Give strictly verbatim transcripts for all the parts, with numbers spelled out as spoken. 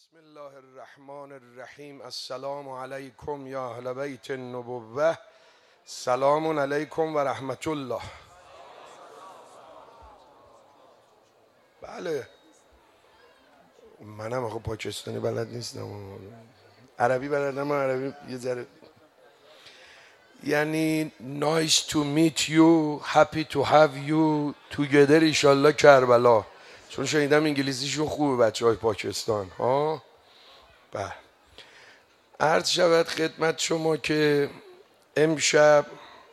بسم الله الرحمن الرحیم. السلام علیکم یا اهل بیت النبوة، سلام علیکم و رحمت الله. بله منم آخه پاکستانی بلد نیستم، عربی بلدم. عربی یه ذره یعنی nice to meet you, happy to have you together ایشالله کربلا. چون شنیدم انگلیسیشون خوبه بچه های پاکستان ها. بله عرض شود خدمت شما که امشب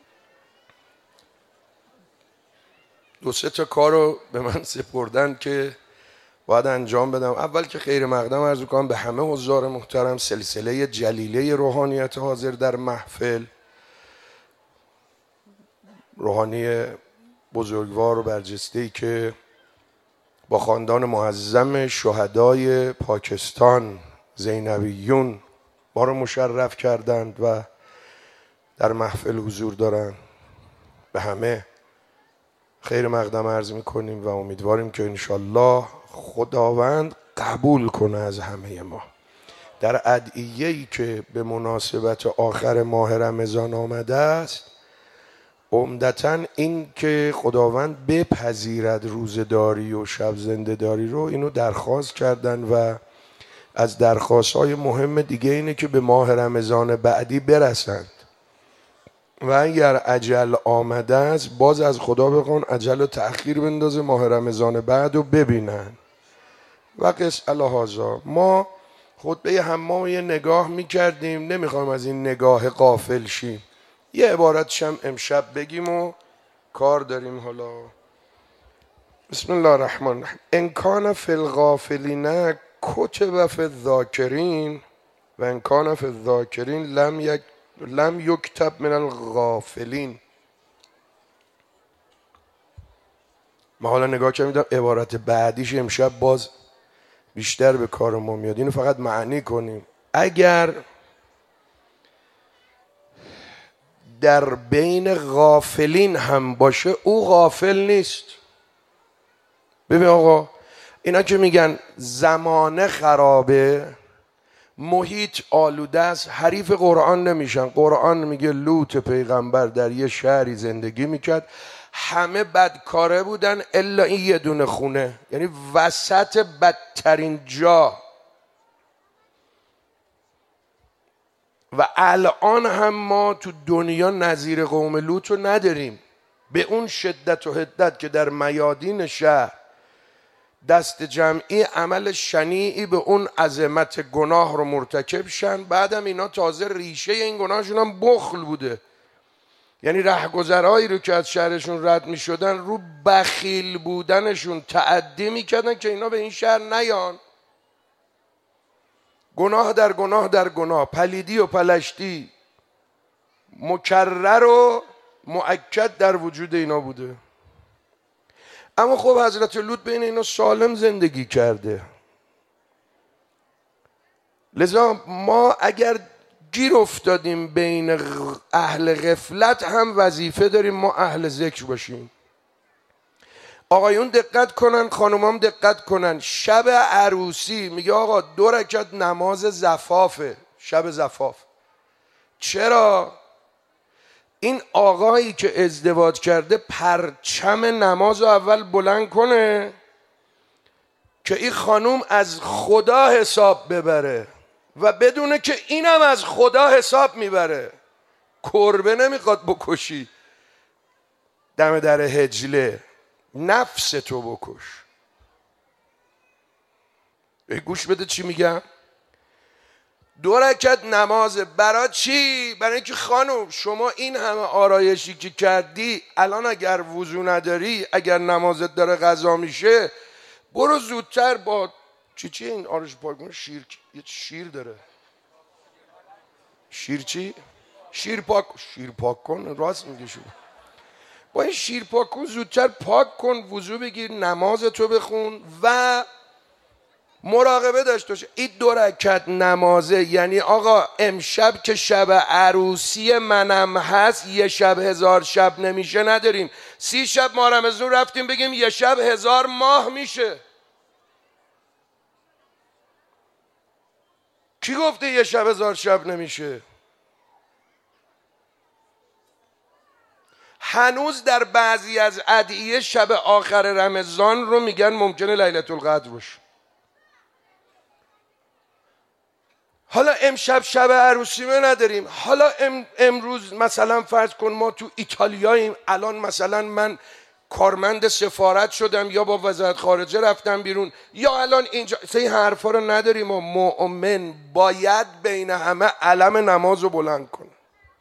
دو سه تا کار رو به من سپردن که باید انجام بدم. اول که خیر مقدم عرض کنم به همه حضار محترم، سلسله جلیله روحانیت حاضر در محفل، روحانی بزرگوار و برجسته‌ای که با خاندان معظم شهدای پاکستان زینبیون ما رو مشرف کردند و در محفل حضور دارند، به همه خیر مقدم عرض میکنیم و امیدواریم که انشالله خداوند قبول کنه از همه ما. در ادعیه‌ای که به مناسبت آخر ماه رمضان آمده است، عمدتاً این که خداوند بپذیرد روزداری و شب زنده‌داری رو، اینو درخواست کردن و از درخواست‌های مهم دیگه اینه که به ماه رمضان بعدی برسند و اگر اجل آمده است باز از خدا بخوان اجل رو تأخیر بندازه، ماه رمضان بعد رو ببینن. و قص الهازا ما خطبه حمام یه نگاه میکردیم، نمیخوایم از این نگاه غافل شیم. یه عبارتش هم امشب بگیم و کار داریم. حالا بسم الله الرحمن الرحیم. ان کان فی الغافلین کتب فی الذاکرین و ان کان فی الذاکرین لم یک لم یکتب من الغافلین. ما حالا نگاه کردیم عبارت بعدیش امشب باز بیشتر به کار ما میاد. اینو فقط معنی کنیم. اگر در بین غافلین هم باشه او غافل نیست. ببین آقا، اینا که میگن زمانه خرابه، محیط آلوده است، حریف قرآن نمیشن. قرآن میگه لوط پیغمبر در یه شهری زندگی میکرد، همه بدکاره بودن الا این یه دونه خونه، یعنی وسط بدترین جا. و الان هم ما تو دنیا نظیر قوم لوط رو نداریم به اون شدت و حدت که در میادین شهر دست جمعی عمل شنیعی به اون عظمت گناه رو مرتکب شن. بعدم اینا تازه ریشه این گناهشون هم بخل بوده، یعنی رهگذرهایی رو که از شهرشون رد می شدن رو بخیل بودنشون تعدی می کردن که اینا به این شهر نیان. گناه در گناه در گناه، پلیدی و پلشتی مکرر و مؤکد در وجود اینا بوده. اما خب حضرت لوط بین اینا سالم زندگی کرده. لذا ما اگر گیر افتادیم بین اهل غفلت هم وظیفه داریم ما اهل ذکر باشیم. آقایون دقت کنن، خانومام دقت کنن. شب عروسی میگه آقا دو رکعت نماز زفافه، شب زفاف. چرا؟ این آقایی که ازدواج کرده پرچم نماز رو اول بلند کنه که این خانوم از خدا حساب ببره و بدونه که اینم از خدا حساب میبره. کربه نمیخواد بکشی دم در هجله، نفس تو بکش. گوش بده چی میگم. دو رکعت نماز برای چی؟ برای اینکه خانم شما این همه آرایشی که کردی الان اگر وضو نداری، اگر نمازت داره قضا میشه، برو زودتر با چی چی این آرایش پاک کن. شیر یه شیر داره. شیر چی؟ شیر پاک شیر پاک کن. راست میگه شما. با این شیر پاک کن، زودتر پاک کن، وضو بگیر، نمازتو بخون و مراقبه داشته باشه. این دو رکعت نمازه یعنی آقا امشب که شب عروسی منم هست یه شب هزار شب نمیشه نداریم. سی شب ما رمضان رفتیم بگیم یه شب هزار ماه میشه. کی گفته یه شب هزار شب نمیشه؟ هنوز در بعضی از ادعیه شب آخر رمضان رو میگن ممکنه لیلة القدر باشه. حالا امشب شب عروسیمه نداریم، حالا ام امروز مثلا فرض کن ما تو ایتالیاییم، الان مثلا من کارمند سفارت شدم یا با وزارت خارجه رفتم بیرون، یا الان اینجا، این حرفا رو نداریم. و مؤمن باید بین همه علم نماز رو بلند کنه.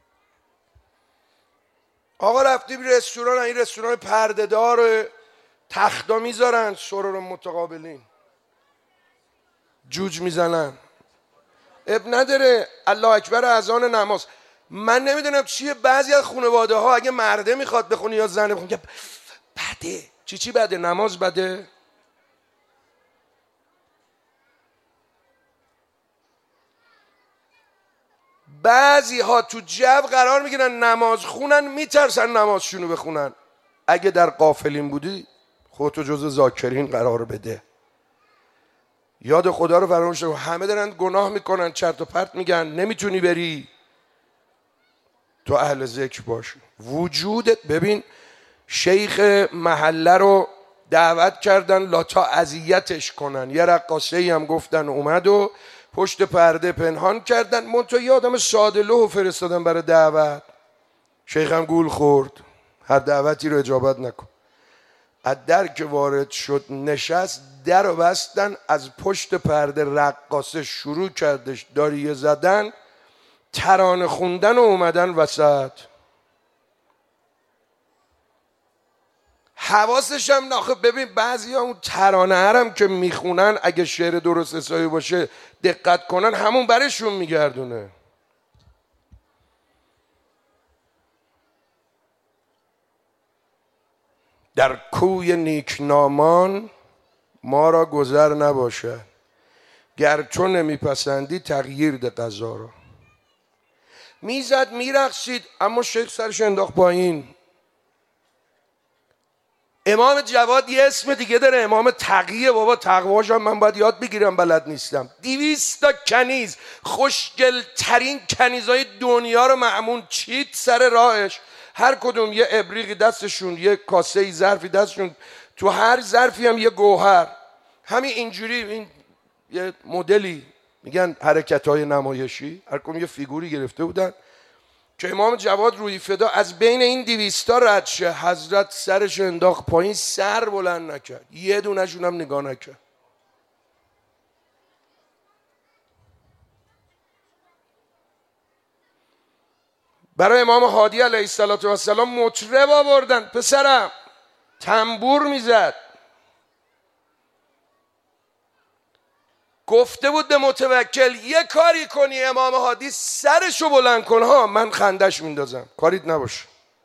آقا رفتی بی رستوران، این رستوران پرده دار تختا میذارن، سرور متقابلین جوج میزنن، اب نداره، الله اکبر اذان نماز. من نمیدونم چیه، بعضی از خانواده ها اگه مرده میخواد بخونه یا زنه بخونه که بده. چی چی بده؟ نماز بده؟ بعضی ها تو جو قرار میگیرن نماز خونن، میترسن نمازشونو بخونن. اگه در غافلین بودی خودتو جز ذاکرین قرار بده، یاد خدا رو فراموش نکن. همه دارن گناه میکنن، چرت و پرت میگن، نمیتونی بری، تو اهل ذکر باش. وجودت، ببین شیخ محله رو دعوت کردن لاتا اذیتش کنن، یه رقاصه ای هم گفتن اومد و پشت پرده پنهان کردن، منتها یه آدم ساده لوح فرستادن برای دعوت. شیخ هم گول خورد، هر دعوتی رو اجابت نکن. از در که وارد شد نشست، در رو بستن، از پشت پرده رقاصه شروع کردش داریه زدن، ترانه خوندن و اومدن وسط. حواسش هم ناخه. ببین بعضی ها اون ترانه هرم که میخونن اگه شعر درست حسابی باشه دقت کنن همون برشون میگردونه. در کوی نیکنامان ما را گذر نباشد، گر تو نمیپسندی تغییر ده قضا را. میزد میرقصید اما شیخ سرش انداخت پایین. امام جواد یه اسم دیگه داره، امام تقیه. بابا تقواش هم من باید یاد بگیرم، بلد نیستم. دویست تا کنیز، خوشگل ترین کنیزای دنیا رو مأمون چید سر راهش، هر کدوم یه ابریقی دستشون، یه کاسه ظرفی دستشون، تو هر ظرفی هم یه گوهر. همین اینجوری، این یه مدلی میگن حرکت‌های نمایشی، هر کدوم یه فیگوری گرفته بودن که امام جواد روی فدا از بین این دویستا رد شه. حضرت سرش انداخت پایین، سر بلند نکرد، یه دونشون هم نگاه نکرد. برای امام هادی علیه السلام مطرب آوردن، پسرم تنبور میزد. گفته بود به متوکل یه کاری کنی امام هادی سرشو بلند کن ها، من خندش میندازم، کاریت نباشه.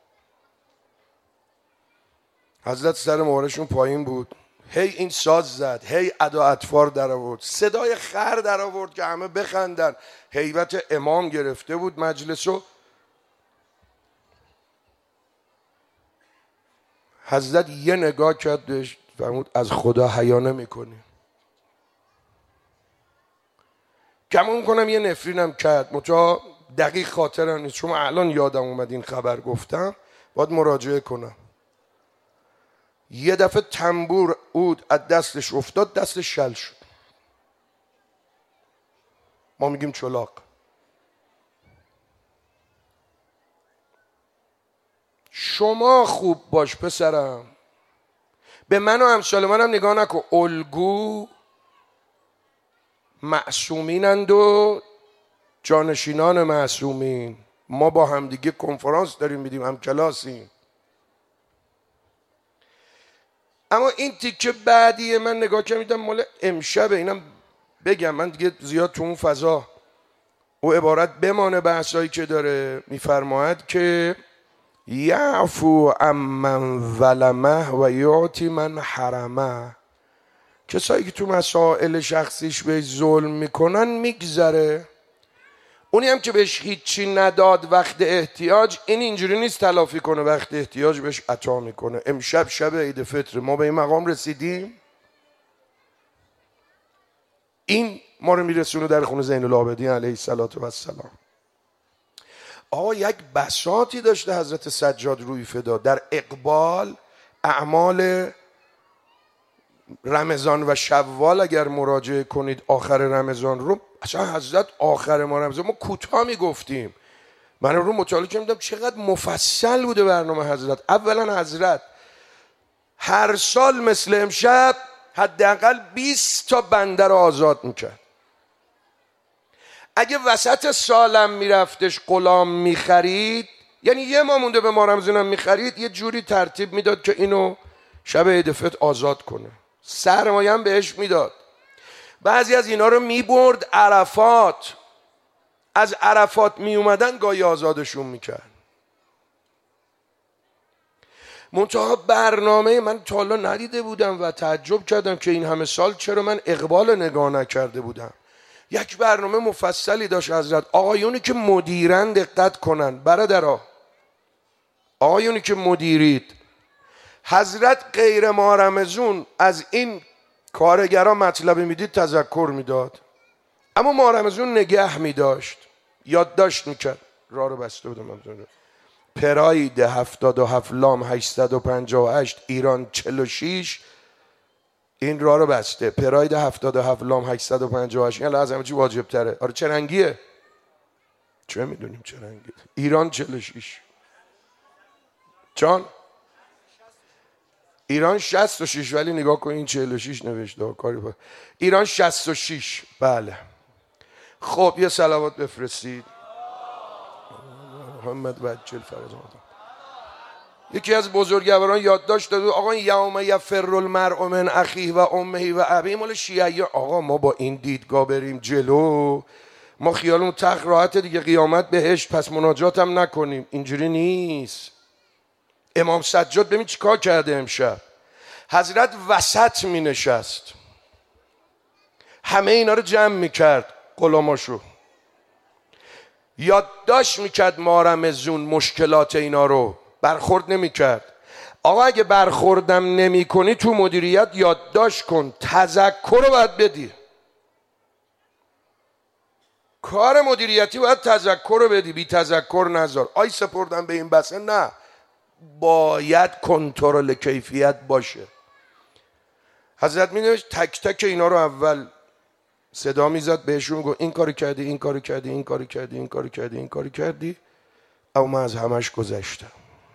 حضرت سر مهرشون پایین بود، هی این ساز زد، هی ادا اطوار در آورد، صدای خر در آورد که همه بخندن. هیبت امام گرفته بود مجلسو. حضرت یه نگاه کرد بهش، فرمود از خدا حیا نمی‌کنی؟ کمون کنم یه نفرینم کرد، متا دقیق خاطرم نیست، شما الان یادم اومد این خبر گفتم، باید مراجعه کنم. یه دفعه تنبور عود از دستش افتاد، دستش شل شد. ما میگیم چلاق. شما خوب باش پسرم، به من و امثال منم نگاه نکن. الگو معصومینند و جانشینان معصومین. ما با همدیگه کنفرانس داریم میدیم، هم کلاسیم. اما این تیکه بعدیه من نگاه که میدم مال امشبه، اینم بگم من دیگه زیاد تو اون فضا او عبارت بمانه. بحثایی که داره میفرماید که یعفو عمن ظلمه و یعطی من حرمه. کسایی که تو مسائل شخصیش بهش ظلم میکنن میگذره، اونی هم که بهش هیچی نداد وقت احتیاج، این اینجوری نیست تلافی کنه، وقت احتیاج بهش عطا میکنه. امشب شب عید فطر، ما به این مقام رسیدیم. این ما رو میرسونه در خونه زین العابدین علیه السلام. آقا یک بساطی داشته حضرت سجاد روی فدا در اقبال اعمال رمضان و شوال. اگر مراجعه کنید آخر رمضان رو، اصلا حضرت آخر ما رمضان ما کوتاه میگفتیم، من رو مطالعه کردم چقدر مفصل بوده برنامه حضرت. اولا حضرت هر سال مثل امشب حداقل بیست تا بنده رو آزاد میکرد. اگه وسط سالم میرفتش غلام میخرید، یعنی یه ماه مونده به ما رمضانم میخرید، یه جوری ترتیب میداد که اینو شب عید فطر آزاد کنه، سرمایه هم بهش میداد. بعضی از اینا رو میبرد عرفات، از عرفات میومدن گاهی آزادشون میکرد. منتها برنامه من تا حالا ندیده بودم و تعجب کردم که این همه سال چرا من اقبال نگاه نکرده بودم. یک برنامه مفصلی داشت حضرت. آقایونی که مدیرن دقت کنن، برادرها، آقایونی که مدیرید، حضرت غیر ماه رمضان از این کارگرها مطلبی میدید تذکر میداد، اما ماه رمضان نگه میداشت، یادداشت میکرد. راه رو بسته بودم. پراید هفتاد و هفت لام هشتصد و پنجاه و هشت ایران چهل و شش، این راه رو بسته. پراید هفتاد و هفت لام هشتصد و پنجاه و هشت، این از همه چی واجب تره. آره چه رنگیه؟ چه میدونیم چه رنگیه؟ ایران چهل و شش. چون ایران شصت و شش، ولی نگاه کن این چهل و شش نوشته. کاری با ایران شصت و شش. بله. خب یه صلوات بفرستید. محمد بچل فرزند. یکی از بزرگواران یادداشت داد، آقا یوم یفر المرء من اخیه و امه و ابیه مال شیعه. آقا ما با این دیدگاه بریم جلو، ما خیالمون تخت راحت دیگه، قیامت بهشت، پس مناجات هم نکنیم. اینجوری نیست. امام سجاد ببین چی کار کرده امشب. حضرت وسط می نشست، همه اینا رو جمع می کرد، غلاماشو یادداشت می کرد. ما رمضان مشکلات اینا رو برخورد نمی کرد. آقا اگه برخوردم نمی کنی تو مدیریت یادداشت کن، تذکر رو باید بدی. کار مدیریتی باید تذکر رو بدی، بی تذکر نذار. آی سپردم به این بسه، نه، باید کنترل کیفیت باشه. حضرت می نوشت تک تک اینا رو اول صدا میزد بهشون، گفت این کاری کردی، این کاری کردی، این کاری کردی، این کاری کردی، این کاری کردی، اما من از همش گذشتم.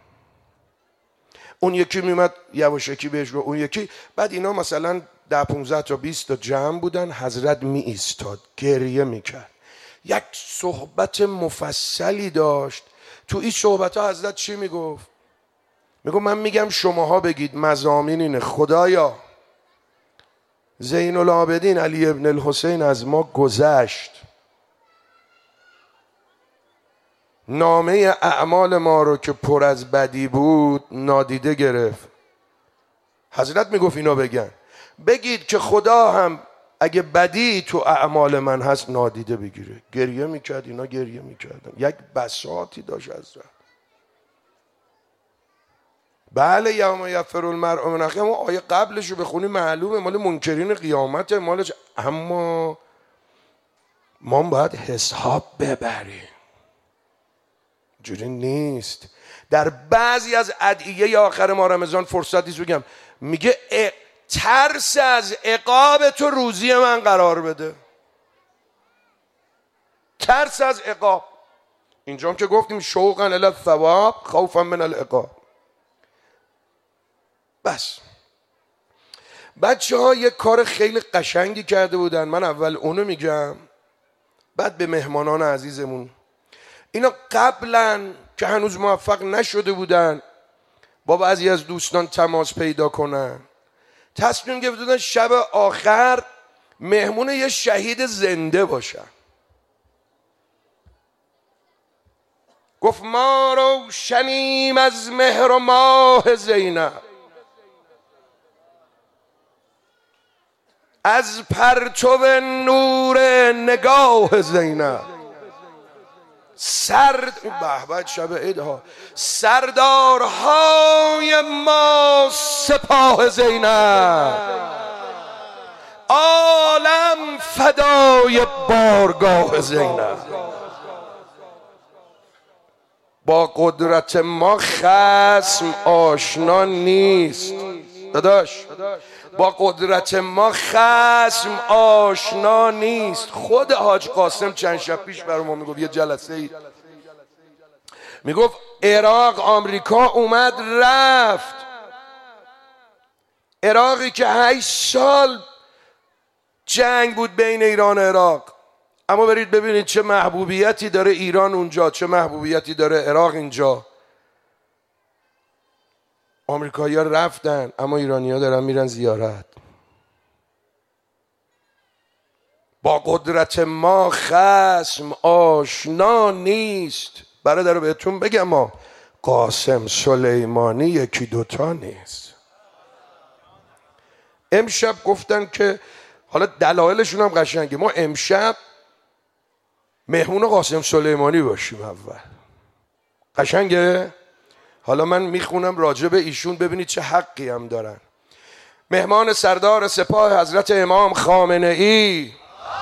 اون یکی میومد یواشکی بهش گفت، اون یکی. بعد اینا مثلا ده پونزده تا بیست تا جمع بودن. حضرت می ایستاد گریه میکرد، یک صحبت مفصلی داشت. تو این صحبت ها حضرت چی میگفت؟ میگفت من میگم شماها بگید مضامین اینه. خدایا زین العابدین علی ابن الحسین از ما گذشت، نامه اعمال ما رو که پر از بدی بود نادیده گرفت. حضرت میگفت اینا بگن، بگید که خدا هم اگه بدی تو اعمال من هست نادیده بگیره. گریه میکرد، اینا گریه میکردن. یک بساطی داشت حضرت. بله یوم یفر المرء من اخیه، اما آیه قبلشو بخونی معلومه مال منکرین قیامت، مالش. اما ما باید حساب ببریم، جوری نیست. در بعضی از ادعیه آخر ماه رمضان فرصتی بگم، میگه ترس از عقاب تو روزی من قرار بده. ترس از عقاب. اینجا هم که گفتیم شوقا الی الثواب خوفا من العقاب. بس بچه ها یک کار خیلی قشنگی کرده بودن، من اول اونو میگم بعد به مهمانان عزیزمون. اینا قبلا که هنوز موفق نشده بودن با بعضی از دوستان تماس پیدا کنن، تصمیم گرفته بودن شب آخر مهمون یه شهید زنده باشن. گفت ما رو شنیم از مهر و ماه زینب، از پرتو نور نگاه زینب، سرد بهبت شب عیدها، سردارهای ما سپاه زینب، عالم فدای بارگاه زینب. با قدرت ما خصم آشنا نیست داداش، با قدرت ما خصم آشنا نیست. خود حاج قاسم چند شب پیش برای ما میگفت، یه جلسه ای میگفت عراق آمریکا اومد رفت، عراقی که هشت سال جنگ بود بین ایران و عراق، اما برید ببینید چه محبوبیتی داره ایران اونجا، چه محبوبیتی داره عراق اینجا. آمریکایی‌ها رفتن اما ایرانی‌ها دارن میرن زیارت. با قدرت ما خصم آشنا نیست. برادر بهتون بگم ما قاسم سلیمانی یکی دوتا نیست. امشب گفتن که حالا دلایلشون هم قشنگه، ما امشب مهمون قاسم سلیمانی باشیم اول. قشنگه؟ حالا من میخونم راجع به ایشون ببینید چه حقی هم دارن. مهمان سردار سپاه حضرت امام خامنه ای،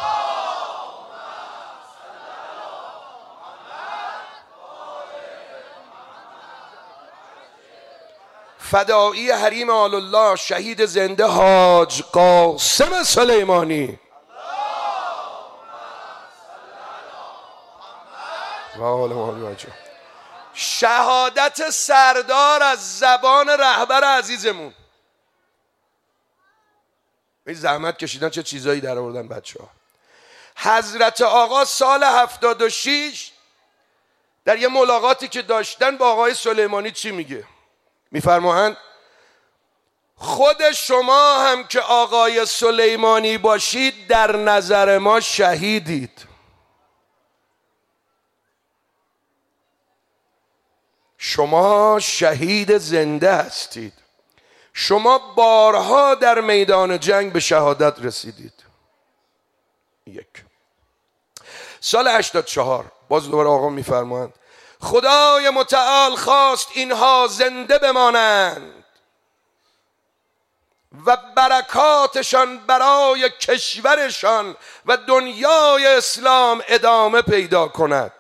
فدایی حریم آل الله شهید زنده حاج قاسم سلیمانی. شهادت سردار از زبان رهبر عزیزمون. این زحمت کشیدن چه چیزایی در آوردن بچه ها. حضرت آقا سال هفتاد و شیش در یه ملاقاتی که داشتن با آقای سلیمانی چی میگه؟ میفرمایند خود شما هم که آقای سلیمانی باشید در نظر ما شهیدید. شما شهید زنده هستید. شما بارها در میدان جنگ به شهادت رسیدید. یک. سال هشتاد و چهار باز دوباره آقا میفرمایند خدای متعال خواست اینها زنده بمانند و برکاتشان برای کشورشان و دنیای اسلام ادامه پیدا کند.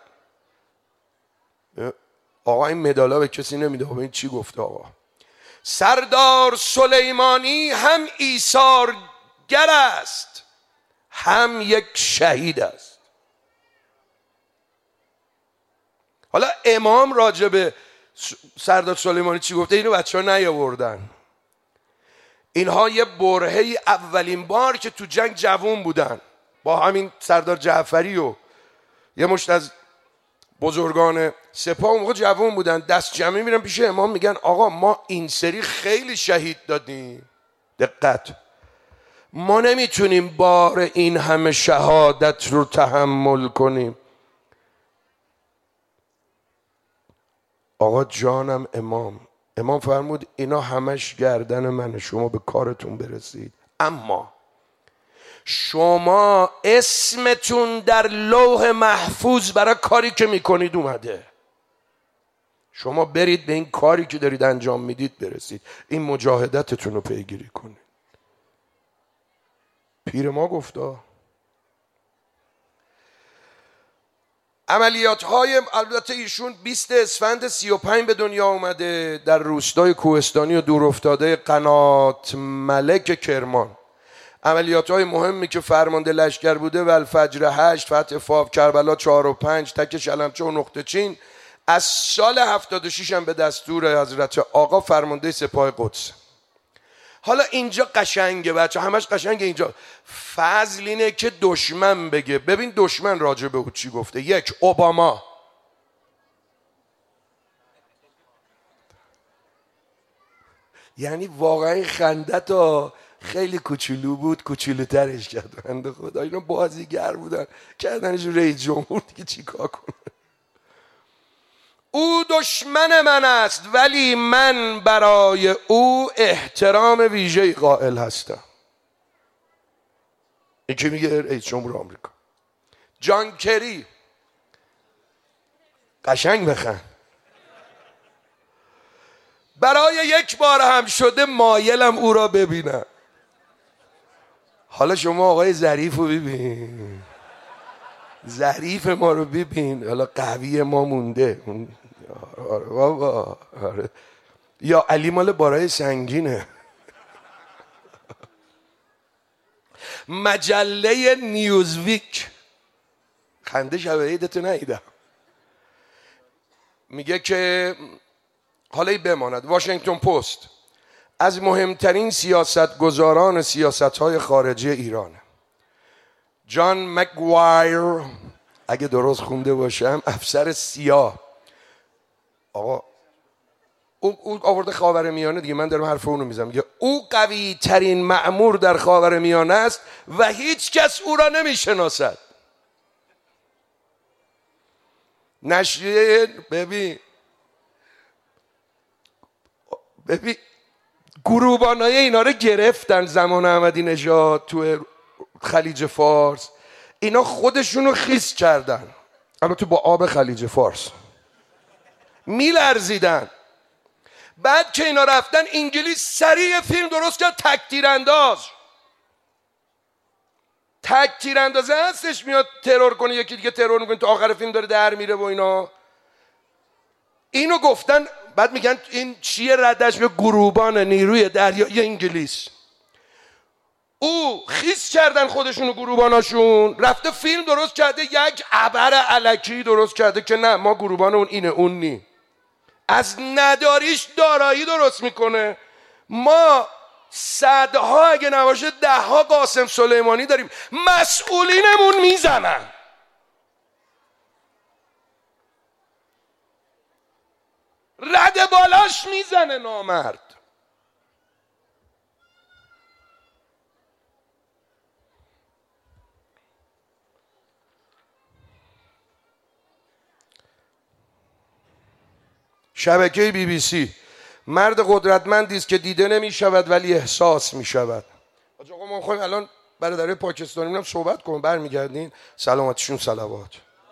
آقا این مدالا به کسی نمیده. این چی گفته آقا؟ سردار سلیمانی هم ایثارگر است هم یک شهید است. حالا امام راجع به سردار سلیمانی چی گفته؟ اینو بچه ها نیاوردن. اینها یه برهه اولین بار که تو جنگ جوون بودن با همین سردار جعفری و یه مشت از بزرگان سپاه اون موقع جوان بودن، دست جمعی میرن پیش امام میگن آقا ما این سری خیلی شهید دادیم، دقت، ما نمیتونیم بار این همه شهادت رو تحمل کنیم. آقا جانم امام امام فرمود اینا همش گردن منه، شما به کارتون برسید، اما شما اسمتون در لوح محفوظ برای کاری که میکنید اومده. شما برید به این کاری که دارید انجام میدید برسید، این مجاهدتتون رو پیگیری کنید. پیر ما گفتا عملیات های، البته ایشون بیست اسفند سی و پنج به دنیا اومده در روستای کوهستانی و دورافتاده قنات ملک کرمان. عملیات های مهمی که فرمانده لشکر بوده و الفجر هشت، فتح فاو، کربلا چهار و پنج، تک شلمچه و نقطه چین، از سال هفتاد و شش هم به دستور حضرت آقا فرمانده سپاه قدس. حالا اینجا قشنگه بچه، همش قشنگه اینجا. فضل اینه که دشمن بگه. ببین دشمن راجع به او چی گفته. یک، اوباما. یعنی واقعا خندت ها خیلی کوچولو بود، کوچولوترش کرد بنده خدا. اینا بازیگر بودن کردنش رئیس جمهور، دیگه چیکار کنه. او دشمن من است ولی من برای او احترام ویژه‌ای قائل هستم. این که میگه رئیس جمهور آمریکا. جان کری، قشنگ بخند، برای یک بار هم شده مایلم او را ببینم. حالا شما آقای ظریف رو ببین، ظریف ما رو ببین، حالا قوی ما مونده. آره بابا، آره. یا علی مال بارای سنگینه. مجله نیوزویک، خنده شب عیدتو ندیدم، میگه که حالا ای بماند، واشنگتن پست از مهمترین سیاستگزاران سیاست‌های خارجی ایران، جان مکگوایر، اگه درست خونده باشم، افسر سیاه. آقا او, او آورده خاورمیانه دیگه، من دارم حرف اونو میزنم. میگه او قوی ترین مأمور در خاورمیانه است و هیچ کس او را نمیشناسد. نشریه ببین ببین گروبانای اینا رو گرفتن زمان احمدی نژاد تو خلیج فارس، اینا خودشونو خیس کردن، البته با آب خلیج فارس میلرزیدن. بعد که اینا رفتن انگلیس سریع فیلم درست کرد، تک تیرانداز. تک تیراندازه هستش میاد ترور کنه، یکی دیگه ترور میکنه، تو آخر فیلم داره در میره و اینا. اینو گفتن، بعد میگن این چیه ردش به گروبان نیروی دریایی انگلیس. او خیس کردن خودشونو گروباناشون، رفته فیلم درست کرده، یک ابر الکی درست کرده که نه ما گروبان اون اینه اون نی، از نداریش دارایی درست میکنه. ما صدها اگه نباشه دهها قاسم سلیمانی داریم، مسئولینمون میزنن. رد بالاش میزنه نامرد. شبکه بی بی سی، مرد قدرتمندی است که دیده نمی شود ولی احساس می شود. آقا ما خواهیم الان برادرای پاکستانی هم صحبت کنیم، برمیگردین سلامتیشون صلوات.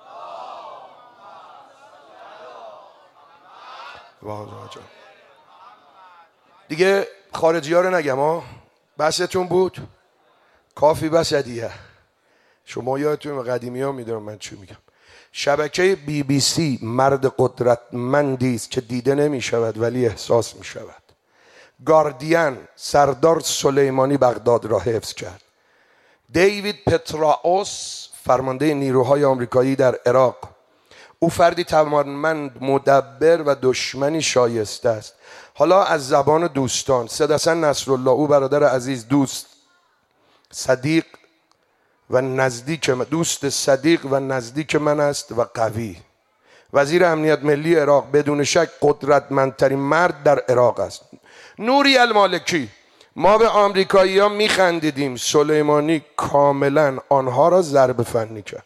دیگه خارجی ها رو نگم ها، بسیتون بود کافی بس هدیه. شما یادتون قدیمی ها میدونم من چی میگم. شبکه بی بی سی مرد قدرتمندی است که دیده نمی شود ولی احساس می شود. گاردین سردار سلیمانی بغداد را حفظ کرد. دیوید پتراوس فرمانده نیروهای آمریکایی در عراق، او فردی توانمند، مدبر و دشمنی شایسته است. حالا از زبان دوستان، سید حسن نصرالله، او برادر عزیز، دوست صدیق و نزدیک من، دوست صدیق و نزدیک من است و قوی. وزیر امنیت ملی عراق، بدون شک قدرتمندترین مرد در عراق است. نوری المالکی، ما به آمریکایی ها میخندیدیم، سلیمانی کاملا آنها را ضرب فنی کرد.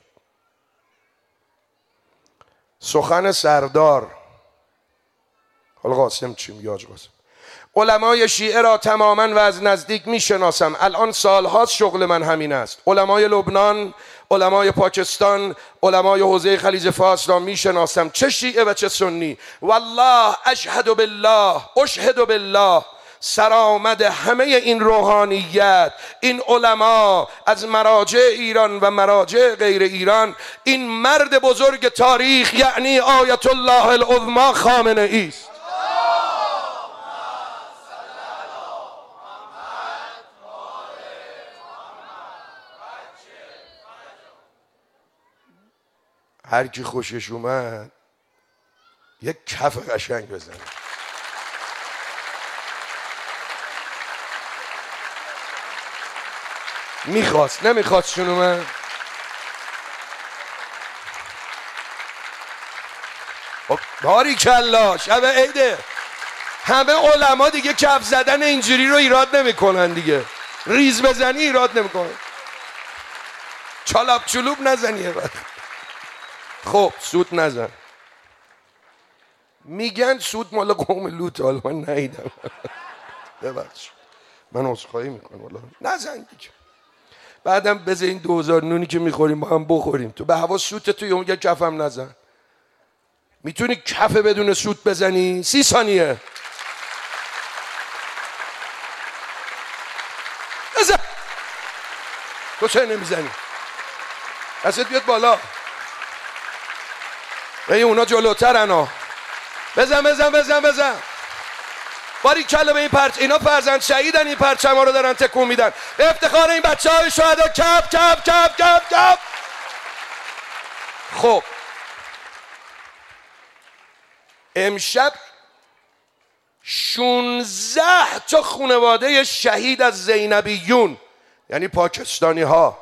سخن سردار، حالا قاسم چی میگه؟ حاج قاسم، علمای شیعه را تماما و از نزدیک میشناسم، الان سالهاست شغل من همین است. علمای لبنان، علمای پاکستان، علمای حوزه خلیج فارس را میشناسم، چه شیعه و چه سنی. والله اشهد بالله، اشهد بالله، سرآمد همه این روحانیت، این علما از مراجع ایران و مراجع غیر ایران، این مرد بزرگ تاریخ یعنی آیت الله العظمی خامنه ای است. هر کی خوشش اومد یک کف قشنگ بزنه. میخواست نمیخواست شنو من باری کلا شب عیده، همه علما دیگه کف زدن اینجوری رو ایراد نمیکنن دیگه، ریز بزنی ایراد نمیکنن، چالاپ چلوب نزنیه بعد. خب سود نزن. میگن سود مال قوم لوط، حالا من نیدم ببخش، من عذرخواهی میکنم، حالا نزن دیگه. بعدم بذار این دوزار نونی که میخوریم با هم بخوریم. تو به هوا سوت تو یه کفم نزن. میتونی کف بدون سوت بزنی؟ سی ثانیه بزن. تو چه نمیزنی؟ دستت بیاد بالا. ای اونا جلوترن ها. بزن بزن بزن بزن. باری کلا به این پرچ، اینا فرزند شهیدن، این پرچم ها رو دارن تکون میدن به افتخار این بچه های شهدا. کپ کپ کپ کپ کپ. خب امشب شونزده تا خانواده شهید از زینبیون، یعنی پاکستانی ها،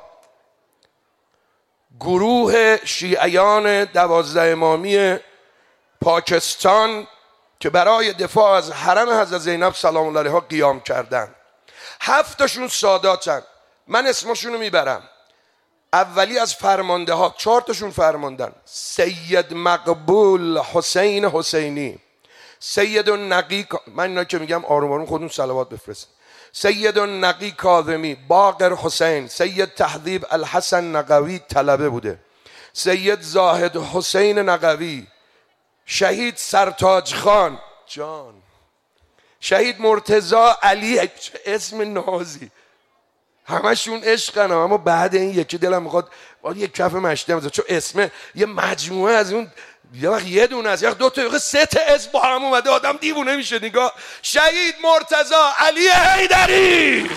گروه شیعیان دوازده امامی پاکستان که برای دفاع از حرم حضرت زینب سلام الله علیها قیام کردن. هفتاشون ساداتن، من اسمشون رو میبرم. اولی از فرمانده ها، چهار تاشون فرماندن: سید مقبول حسین حسینی، سید النقی، من اینا که میگم آروم آروم خودتون صلوات بفرستید، سید النقی کاظمی، باقر حسین، سید تهذیب الحسن نقوی طلبه بوده، سید زاهد حسین نقوی، شهید سرتاج خان جان، شهید مرتضی علی، اسم نازی، همشون عشقن، اما بعد این یکی دلم میخواد باید یک کف مشته بزنم، چون اسم یه مجموعه از اون یه وقت یه دونه از، یه وقت دو تا، یه سه تا اسم با هم اومده، آدم دیوونه میشه نگاه. شهید مرتضی علی حیدری،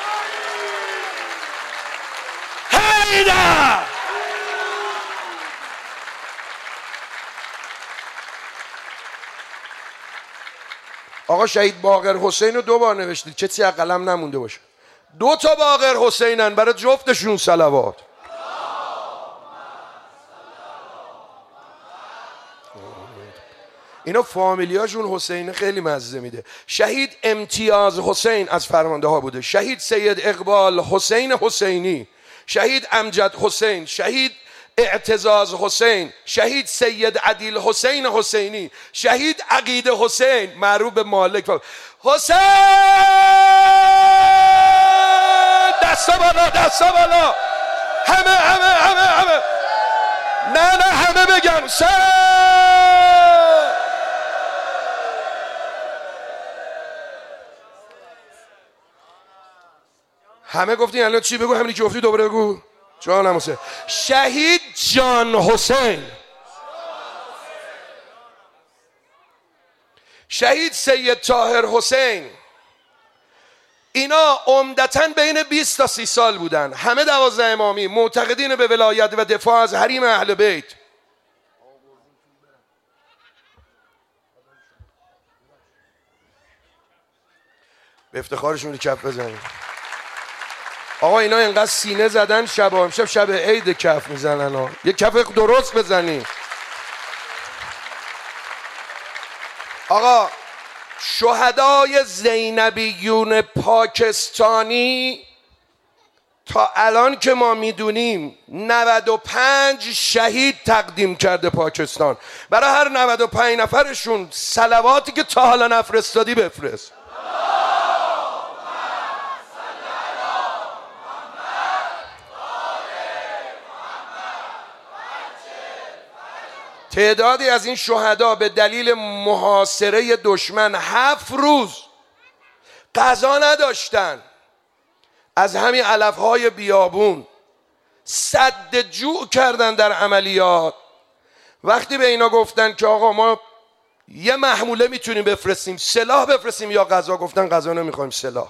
حیدر. آقا شهید باقر حسین رو دو بار نوشتید، چه چی قلم نمونده باشه. دو تا باقر حسینن، برای جفتشون صلوات. اینا فامیلیاشون حسین خیلی مزه میده. شهید امتیاز حسین از فرمانده ها بوده، شهید سید اقبال حسین حسینی، شهید امجد حسین، شهید اعتزاز حسین، شهید سید عدیل حسین حسینی، شهید عقید حسین معروف به مالک حسین. دستا بالا دستا بالا، همه همه همه همه، نه نه همه بگم سه. همه گفتین الان چی بگو؟ همینی که گفتی دوباره بگو. جانم حسین. شهید جان حسین، شهید سید طاهر حسین. اینا عمدتاً بین بیست تا سی سال بودن، همه دوازده امامی، معتقدین به ولایت و دفاع از حریم اهل بیت. به افتخارشون کف بزنیم. آقا اینا اینقدر سینه زدن، شب امشب شب عید کف میزنن ها. یه کف درست بزنی. آقا شهدای زینبیون پاکستانی تا الان که ما میدونیم نود و پنج شهید تقدیم کرده پاکستان. برای هر نود و پنج نفرشون صلواتی که تا حالا نفرستادی بفرست. تعدادی از این شهدا به دلیل محاصره دشمن هفت روز غذا نداشتن، از همین علفهای بیابون سد جوع کردن در عملیات. وقتی به اینا گفتن که آقا ما یه محموله میتونیم بفرستیم، سلاح بفرستیم یا غذا، گفتن غذا نمیخوایم، سلاح.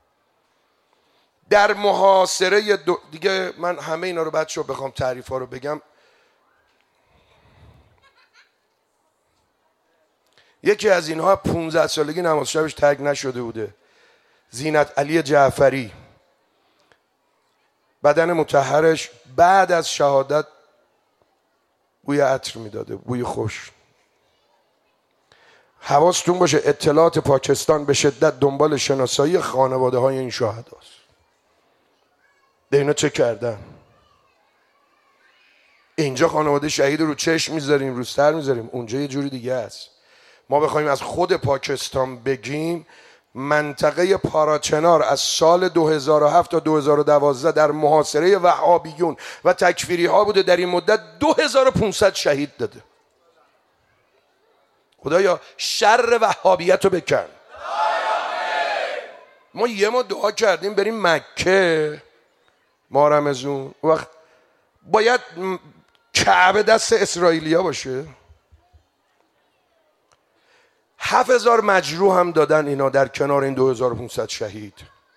در محاصره دو... دیگه من همه اینا رو بچه‌ها بخوام تعریف ها رو بگم. یکی از اینها پونزده سالگی نماز شبش ترک نشده بوده، زینت علی جعفری. بدن مطهرش بعد از شهادت بوی عطر میداده، بوی خوش. حواستون باشه اطلاعات پاکستان به شدت دنبال شناسایی خانواده های این شهداست. ده اینا چه کردن؟ اینجا خانواده شهید رو چشم میذاریم، رو سر میذاریم، اونجا یه جوری دیگه است. ما بخوایم از خود پاکستان بگیم، منطقه پاراچنار از سال دو هزار و هفت تا دو هزار و دوازده در محاصره وهابیون و تکفیری ها بوده. در این مدت دو هزار و پانصد شهید داده. خدایا شر وهابیت رو بکن. ما یه ما دعا کردیم بریم مکه، ماه رمضان، وقت باید کعبه دست اسرائیلیا باشه. هفت هزار مجروح هم دادن اینا در کنار این دو هزار و پانصد شهید.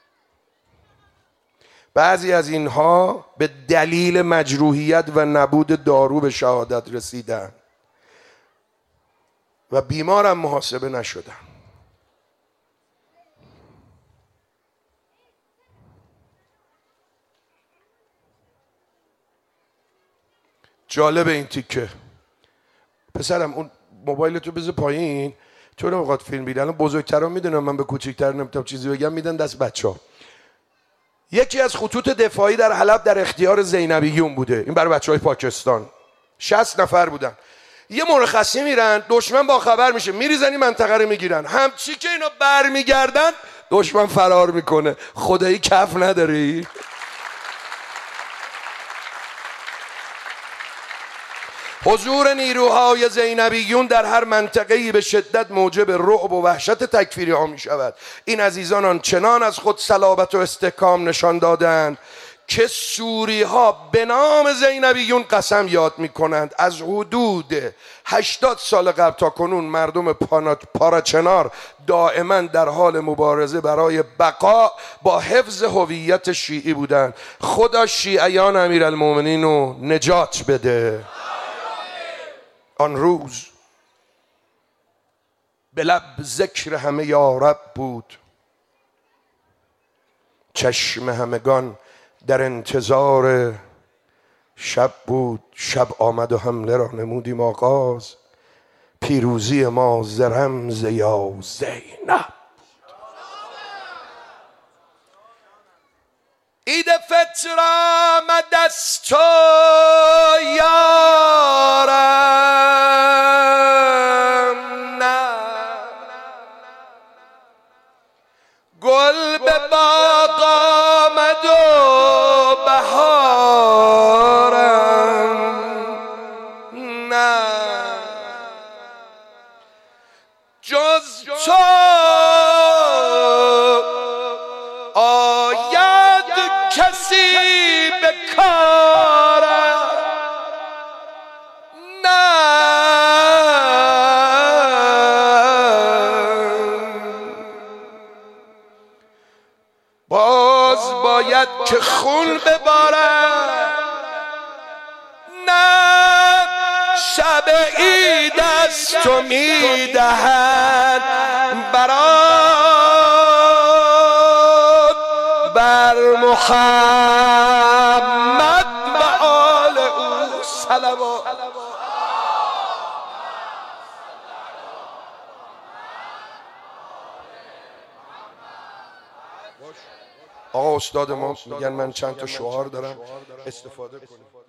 بعضی از اینها به دلیل مجروحیت و نبود دارو به شهادت رسیدن و بیمارم محاسبه نشدن. جالب این تیکه. پسرم اون موبایل تو بذار پایین، تو نمیخواد فیلم بیدن. بزرگتران میدونم من به کوچیکتر نمیتونم چیزی بگم، میدن دست بچه ها. یکی از خطوط دفاعی در حلب در اختیار زینبیون بوده، این برای بچه های پاکستان. شصت نفر بودن. یه مرخصی میرن، دشمن با خبر میشه، میریزن این منطقه رو میگیرن. همچی که اینا برمیگردن دشمن فرار میکنه. خدایی کف نداری؟ حضور نیروهای زینبیون در هر منطقه‌ای به شدت موجب رعب و وحشت تکفیری ها می شود. این عزیزان آنچنان از خود صلابت و استحکام نشان دادند که سوری ها به نام زینبیون قسم یاد می کنند از حدود هشتاد سال قبل تا کنون مردم پارچنار دائما در حال مبارزه برای بقا با حفظ هویت شیعی بودند. خدا شیعیان امیرالمومنین رو نجات بده. آن روز به لب ذکر همه یارب بود، چشم همگان در انتظار شب بود. شب آمد و حمله را نمودیم آغاز، پیروزی ما ز رمز یا زینب. عید فطر آمد از تو یارم، نه گل به باغ آمد و بهارم، نه جز تو کسی به کارم، نه باز باید که خون ببارم، نه شب عید است تو میدهد برات بر محمد و آل او صلوات. آقا استاد ما میگن من چند تا شعار دارم استفاده کنیم.